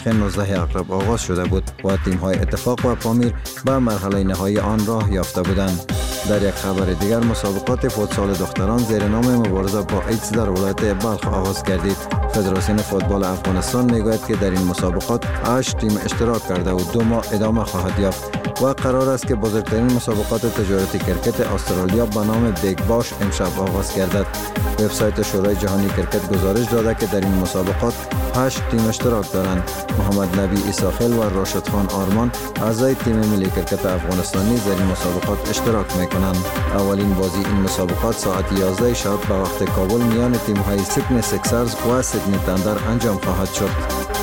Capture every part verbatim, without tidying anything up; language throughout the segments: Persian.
نوزده اکتبر آغاز شده بود و تیم‌های اتفاق و پامیر به مرحله نهایی آن راه یافته بودند. در یک خبر دیگر مسابقات فوتسال دختران زیر نام مبارزه با ایدز در ولایت بلخ آغاز گردید. فدراسیون فوتبال افغانستان میگوید که در این مسابقات هشت تیم اشتراک کرده و دو ماه ادامه خواهد یافت و قرار است که بزرگترین مسابقات تجارتی کرکت استرالیا به نام بیگ باش امشب آغاز گردد. وبسایت شورای جهانی کرکت گزارش داده که در این مسابقات هشت تیم اشتراک دارند. محمد نبی ایساخیل و راشد خان آرمان اعضای تیم ملی کرکت افغانستانی در این مسابقات اشتراک میکنند. اولین بازی این مسابقات ساعت یازده شب به وقت کابل میان تیم‌های سیدنی سیکسرز و سیدنی تندر انجام خواهد شد.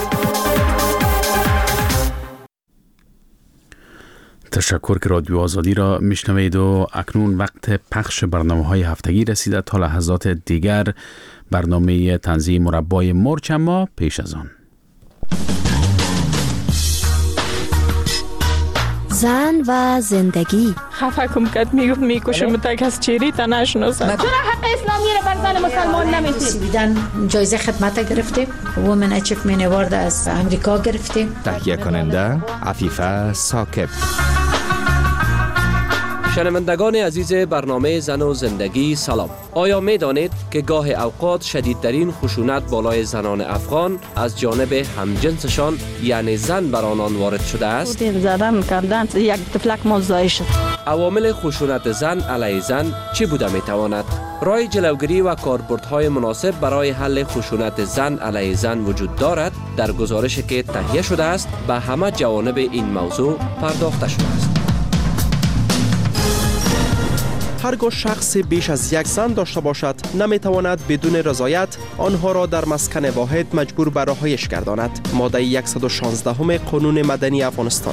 تشکر که رادیو آزادی را میشنوید و اکنون وقت پخش برنامه‌های هفتگی رسیده. تا لحظات دیگر برنامه تنزیه مربای مرچ، اما پیش از آن زن و زندگی. خفه کم کد میگفت میکشم تک از چیری تا نشناسم. چرا حق اسلامی رو بر زن مسلمان نمیدید؟ سویدن جایزه خدمت گرفتیم، وومن اچیومنت اوارد از امریکا گرفتیم. تهیه کننده عفیفه ثاقب. شنوندگان عزیز برنامه زن و زندگی سلام. آیا می دانید که گاه اوقات شدیدترین خشونت بالای زنان افغان از جانب همجنسشان یعنی زن بر آنان وارد شده است؟ دیر زدن کردن یک تفلک موضوعی شد. عوامل خشونت زن علیه زن چی بوده می تواند؟ راه جلوگیری و کاربردهای مناسب برای حل خشونت زن علیه زن وجود دارد؟ در گزارشی که تهیه شده است به همه جوانب این موضوع پرداخته شده است. هرگاه شخص بیش از یک زن داشته باشد نمیتواند بدون رضایت آنها را در مسکن واحد مجبور به رهایش گرداند. ماده صد و شانزده قانون مدنی افغانستان.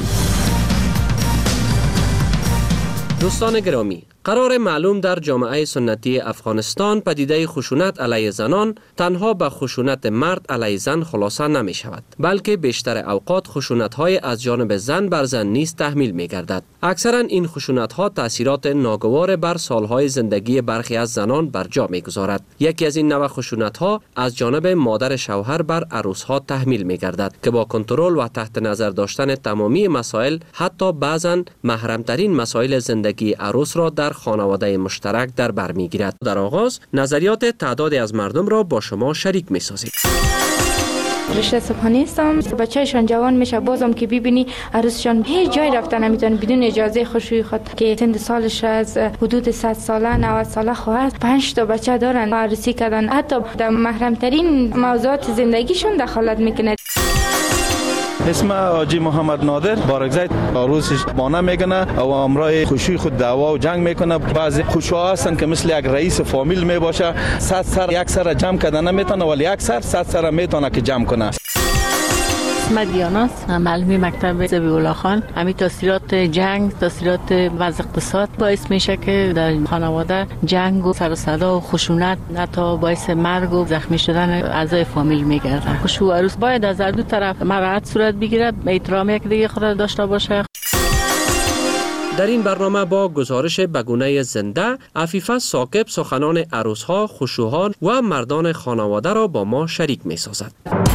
دوستان گرامی، قرار معلوم در جامعه سنتی افغانستان پدیده خشونت علیه زنان تنها به خشونت مرد علیه زن خلاصه نمی شود، بلکه بیشتر اوقات خشونت های از جانب زن بر زن نیز تحمیل می گردد. اکثرا این خشونت ها تاثیرات ناگوار بر سالهای زندگی برخی از زنان بر جا می گذارد. یکی از این نوع خشونت ها از جانب مادر شوهر بر عروس ها تحمیل می گردد که با کنترل و تحت نظر داشتن تمامی مسائل، حتی بعضا محرمترین مسائل زندگی عروس را در خانواده مشترک در بر میگیرد. در آغاز نظریات تعدادی از مردم را با شما شریک می سازیم. رشته صبحانه هستم. بچه‌شان جوان میشه، بازم که ببینی عروسشان هیچ جای رفتن نمیتونه بدون اجازه خوشوی خود که سن سالش از حدود صد ساله نود ساله خواهد، پنج تا بچه دارن، عروسی کردن، حتی در محرم ترین موضوعات زندگیشون دخالت میکنه. اسم آجی محمد نادر بارگزای عروسش بانه میکنه و امرای خوشی خود دعوا و جنگ میکنه. بعضی خوشا هستن که مثل یک رئیس فامیل میباشه، صد سر یک سر جمع کردن نمیتونه ولی یک سر صد سر میتونه که جمع کنه. اسم دیاناست، معلمی مکتب ذبیح‌الله خان. همین تاثیرات جنگ، تاثیرات وضع اقتصاد باعث میشه که در خانواده جنگ و سر و صدا و خشونت حتی باعث مرگ و زخمی شدن اعضای فامیل میگردن. خوشو عروس باید از هر دو طرف مراعات صورت بگیرد، احترام یک دیگه خود را داشته باشه. در این برنامه با گزارش بگونه زنده عفیفه ثاقب سخنان عروس‌ها، خشوها و مردان خانواده را با ما شریک می‌سازد.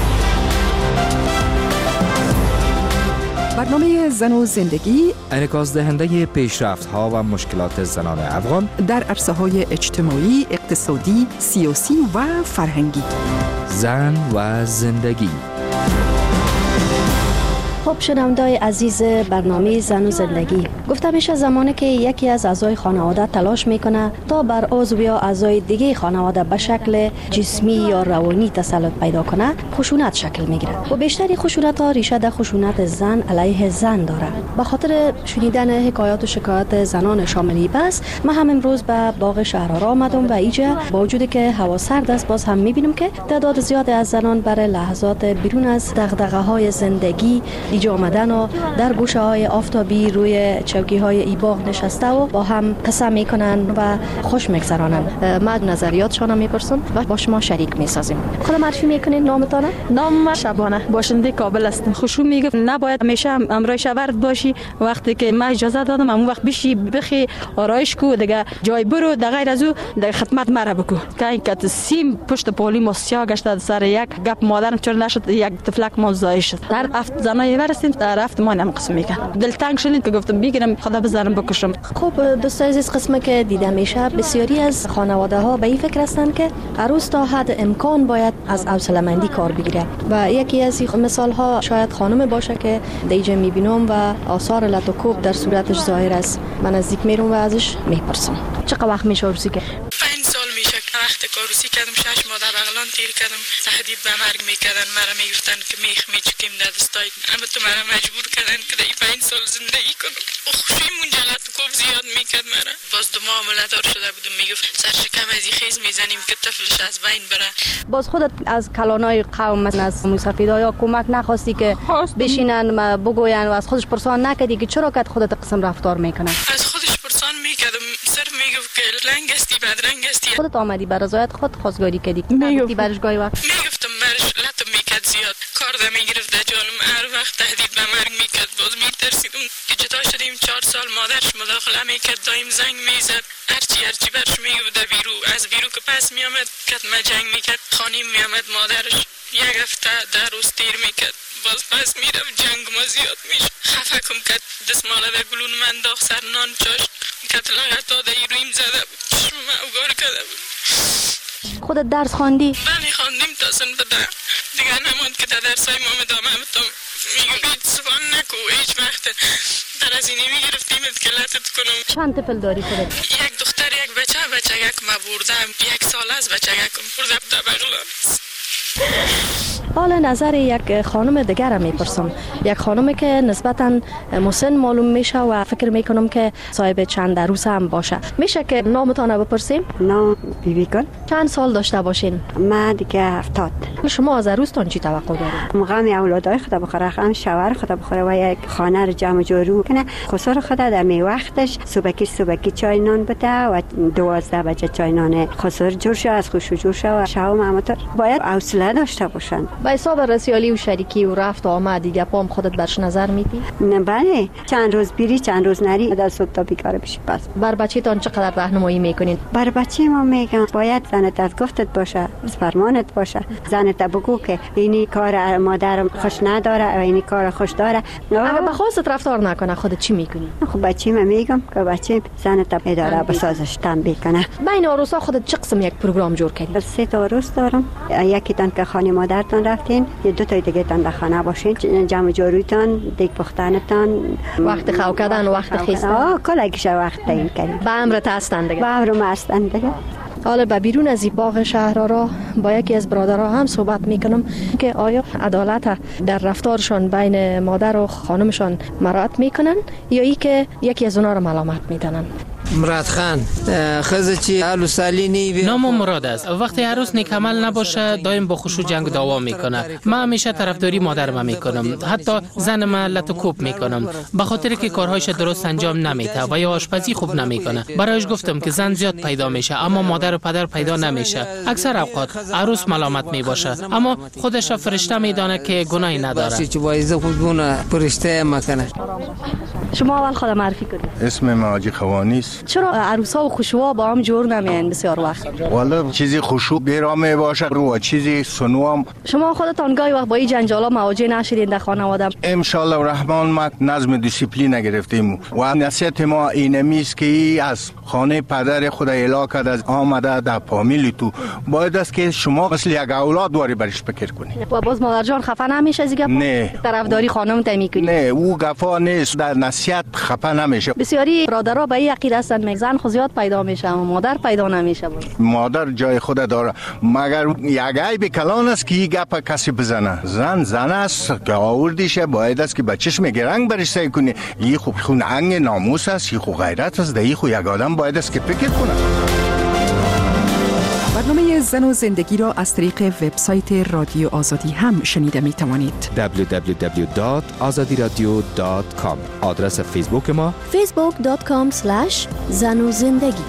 برنامه زن و زندگی انعکاس دهنده پیشرفت‌ها و مشکلات زنان افغان در عرصه‌های اجتماعی، اقتصادی، سیاسی و فرهنگی. زن و زندگی. خب شنونده‌های عزیز برنامه زن و زندگی، گفته میشه زمانی که یکی از اعضای خانواده تلاش میکنه تا بر عضو یا اعضای دیگه خانواده به شکل جسمی یا روانی تسلط پیدا کنه، خشونت شکل میگیره و بیشتری خشونت ها ریشه در خشونت زن علیه زن داره. به خاطر شنیدن حکایات و شکایات زنان شاملی بس من هم امروز به باغ شهرآرا آمدم و اینجا با وجودی که هوا سرد است باز هم میبینم که تعداد زیاد از زنان برای لحظات بیرون از دغدغه‌های زندگی اینجا آمدن و در گوشه های آفتابی روی چوکی های ای باغ نشسته و با هم قصه میکنن و خوش میگذرانن. ما نظریاتشان میپرسن و با شما شریک میسازیم. خود معرفی میکنین نامتان؟ نام شبانه، باشنده کابل هستم. خوشو میگه نباید همیشه امرای شورد باشی. وقتی که ما اجازه دادم اون وقت بشی بخی آرایش کو دیگه جای برو در غیر از او در خدمت مرا بکو. که اینکه سیم پشت پولی ماسیا گشت سر یک گپ مادرم چرا نشد یک تفلک ما زایش شد. در هفت زنای ورسیم در هفت ما نم قسم میکنم. دلتنگ شدید که گفتم بگیرم خدا بزنم بکشم. خب دوستای عزیز، قسمه که دیده میشه بسیاری از خانواده ها به این فکر هستند که عروس تا حد امکان باید از حوصله‌مندی کار بگیره و یکی از این مثال ها شاید خانم باشه که دیجا میبینم و آثار لطوکوب در صورتش ظاهر است. من نزدیک میرم و ازش میپرسم چقدر وقت میشه عروسی که؟ پنج سال میشه که وقت عروسی کردم. شش ماه در بغلان تیر کردم. تهدید به مرگ میکردن. مرا میگفتن که میخ میچکیم در دستای. اما تو مرا مجبور کردن که در پنج سال زندگی کنم. خوشی مونجا لطوکوب زیاد میکرد مرا. باز دو معامله دار شده بودم. میگفت سرشکم از این خیز میزنیم که طفلش از بین بره. باز خودت از کلانای قوم از موسیقیدایا کمک نخواستی که بشینن بگوین و از خودش پرسان نکردی که چرا که خودت قسم رفتار میکنن؟ از خودش پرسان میکردم. صرف میگفت که لنگ استی بدرنگ استی. خودت آمدی برای رضایت خود خواستگاری کردی؟ میگفتی برش گاهی وقت؟ میگفتم برش لطو میکرد زیاد. کار ده میگرفت در جانم. هر وقت تهدید به مرگ میکرد. باز میترسیدم که جدا شدیم. چهار سال مادرش مداخله میکرد. دایم زنگ میزد. هرچی هرچی برش میگفت در بیرو. از بیرو که پس میامد کتمه جنگ میکرد. خانیم میامد مادرش. یک هفته در روز تیر میکرد. باز پس میرفت جنگ ما زیاد میشه. خفه کم کد دستماله در گلون من داغ سر نان چاشت. کتل غطا در رویم زده بود. چشم اوگار کرده بود. خودت درس خواندی؟ بله خواندیم تا صنف ده. دیگه نماند که در درسای ما مدامه بتم. میگو هیچ سبان نکو هیچ وقت در از اینی میگرفتیمت که لطت کنم. چند طفل داری خودت؟ یک دختر یک بچه بچه یک ما بردم. یک سال از بچه یکم بردم در بغلان. حالا نظر یک خانم دیگر هم میپرسم. یک خانمی که نسبتاً مسن معلوم میشه و فکر میکنم که صاحب چند عروس هم باشه. میشه که نامتان رو بپرسیم؟ نام بیبی گل. چند سال داشته باشین؟ من دیگه هفتاد. شما از عروستان چی توقع دارید؟ غم اولادای خدا بخوره، غم شوهر خدا بخوره و یک خانه رو جمع جورو کنه. خسر خدا در می وقتش صبحی صبحی چای نان بده و دوازده بجه چای نان خسر جور شه از خوشو جور شه و شام معمولا باید حوصله داشته باشن. با حساب رسیالی و شریکی و رفت و آمد دیگه پام خودت برش نظر میدی؟ نه بله، چند روز بیری چند روز نری در صبح تا بیکاره بشی. پس بر بچه‌تان چقدر راهنمایی میکنین؟ بر بچه ما میگم باید زنت از گفتت باشه، از فرمانت باشه. زنت بگو که اینی کار مادرم خوش نداره و اینی کار خوش داره. اگه به خواستت رفتار نکنه خودت چی میکنی؟ خب بچه ما میگم که بچه زنت اداره بسازش تنبیه کنه. بین عروسا خودت چه قسم یک پروگرام جور کردی؟ سه تا عروس دارم. یکی تن که خانه مادرتان رفتین، یه دو تا دیگه تان در خانه باشین، جمع جوریتان، دیگ پختنتان، وقت خو کردن و وقت خیستن. آه کلاگیش وقت تعیین کردیم. به امرت هستن دیگه. به امر هستن دیگه. حالا به بیرون از این باغ شهرها با یکی از برادرها هم صحبت میکنم که آیا عدالت در رفتارشان بین مادر و خانمشان مراعات میکنن یا ای که یکی از اونا رو ملامت میدنن. مراد خان خزه چی علو سالینی نام مراد است. وقتی عروس نیکمل نباشه دایم با خوشو جنگ دعوا میکنه. من همیشه طرفداری مادرم میکنم، حتی زنم لطوکوب میکنم به خاطر که کارهایش درست انجام نمیده و یا آشپزی خوب نمیکنه. برایش گفتم که زن زیاد پیدا میشه اما مادر و پدر پیدا نمیشه. اکثر اوقات عروس ملامت میباشه اما خودش فرشته میدانه که گناهی نداره. فرشته مکنه. شما اول خود معرفی کنید. اسم من حاجی خوانی است. چرا عروسا و خوشوا با هم جور نمیان بسیار وقت؟ والا چیزی خوشو بیرام باشه رو چیزی سنوام. شما خودتان گاهی وقت با این جنجالا مواجه نشدین در خانواده؟ ان شاء الله الرحمن ما نظم دیسیپلین نگرفتیم و نصیحت ما اینمی است که از خانه پدر خود اعلام کرد از آمده در فامیل تو باید است که شما مثل یک اولاد واری برش فکر کنی. و باز مادر جان خفه نمیشه از این نه طرفداری خانم ته میکنی؟ نه او گفا نیست، در نصیحت خفه نمیشه. بسیاری برادرها به این عقیده هستند میگن خو زیاد پیدا میشه اما مادر پیدا نمیشه. مادر جای خود داره مگر یک عیب کلان است که این گپ کسی بزنه. زن زن است که آوردیشه باید است که بچهش میگرنگ برش سعی کنه. این خوب خون انگ ناموس است، این خوب غیرت است. این خوب یک آدم باید است که فکر کنه. و برنامه زن و زندگی را از طریق وبسایت رادیو آزادی هم شنیده می توانید. دبلیو دبلیو دبلیو دات آزادی رادیو دات کام. آدرس فیسبوک ما فیسبوک دات کام اسلش زن و زندگی.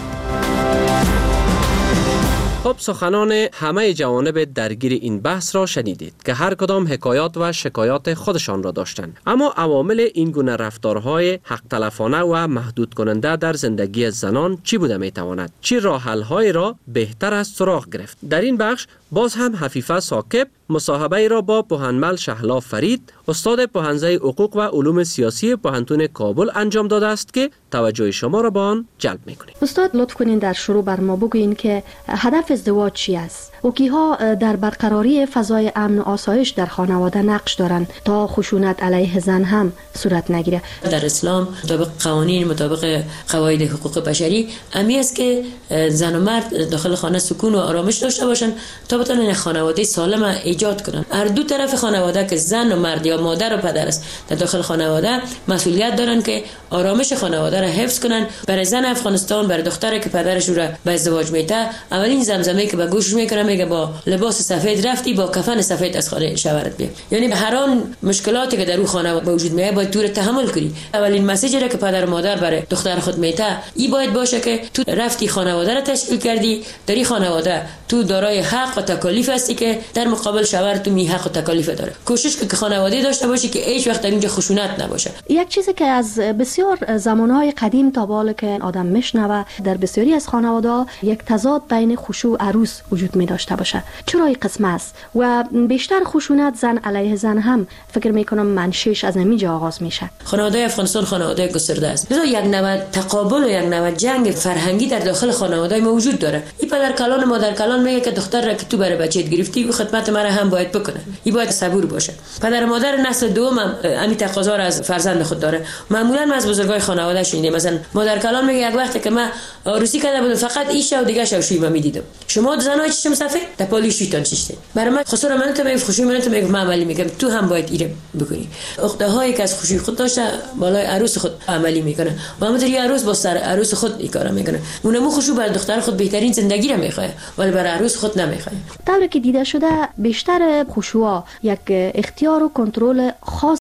خب سخنان همه جوانب درگیر این بحث را شنیدید که هر کدام حکایات و شکایات خودشان را داشتند. اما عوامل این گونه رفتارهای حق تلفانه و محدود کننده در زندگی زنان چی بوده می تواند؟ چی راه حل‌هایی را بهتر از سراغ گرفت؟ در این بخش باز هم حفیفه ثاقب مصاحبه را با پوهنمل شهلا فرید، استاد پوهنځی حقوق و علوم سیاسی پوهنتون کابل انجام داده است که توجه شما را به آن جلب می‌کنیم. استاد لطف کنین در شروع بر ما بگویین که هدف ازدواج چی است؟ و کیها در برقراری فضای امن و آسایش در خانواده نقش دارند تا خشونت علیه زن هم صورت نگیره؟ در اسلام مطابق قوانین، مطابق قواعد حقوق بشری امی است که زن و مرد داخل خانه سکون و آرامش داشته باشند تا بتوانند خانواده سالم ایجاد کنند. هر دو طرف خانواده که زن و مرد یا مادر و پدر است در داخل خانواده مسئولیت دارند که آرامش خانواده را حفظ کنند. برای زن افغانستان، برای دختری که پدرش او را به ازدواج میته، اولین زمزمه که به گوشش میکنه میگه با لباس سفید رفتی، با کفن سفید از خانه شوهرت بیا. یعنی هر آن مشکلاتی که در اون خانه به وجود میاد باید تو تحمل کنی. اولین مسیجی را که پدر و مادر برای دختر خود میته این باید باشه که تو رفتی خانواده را تشکیل کردی، در این خانواده تو دارای حق و تکالیف هستی که در مقابل شوهر تو می حق و تکالیف داره. کوشش که خانواده داشته باشی که هیچ وقت در اینجا خشونت نباشه. یک چیزی که از بسیار زمانهای قدیم تا به حال که آدم میشنوه در بسیاری از خانواده یک تضاد بین خشوع و عروس وجود می داشته باشه. چرا این قسم است و بیشتر خشونت زن علیه زن هم فکر میکنم منشأش از همینجا آغاز میشه. خانواده افغانستان خانواده گسترده است. لذا یک نوع تقابل و یک نوع جنگ فرهنگی در داخل خانواده ما وجود داره. این پدر کلان مادر کلان میگه که دختر را که تو برای بچت گرفتی و خدمت مرا هم باید بکنه. این باید صبور باشه. پدر مادر نسل دوم هم همین تقاضا را از فرزند خود داره. معمولا ما از بزرگای خانواده شنیدیم مثلا مادر کلان میگه یک وقتی که من عروسی کرده بودم فقط این شو دیگه شو شوی من میدیدم. شما زنای چشم سفید در پالی شیطان چشته. برای من خسارا من تو میگم خوشی من تو میگم عملی میگم تو هم باید ایره بکنی. اخته هایی که از خوشی خود داشته بالای عروس خود عملی میکنه. و همونطوری عروس با سر عروس خود این کارا میکنه. اونمو خوشو برای دختر خود بهترین زندگی را میخواد ولی برای عروس خود نمیخواد. طوری که دیده شده بیشتر خشوع یک اختیار و کنترل خاص